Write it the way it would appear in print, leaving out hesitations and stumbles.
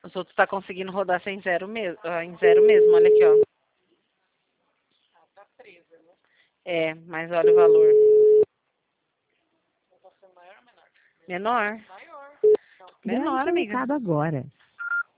Os outros tá conseguindo rodar sem zero mesmo, em zero mesmo, olha aqui, ó. Tá 13, né? É, mas olha o valor. Tá sendo maior ou menor? Menor. Maior. Então, Menor, Grave seu amiga. recado agora.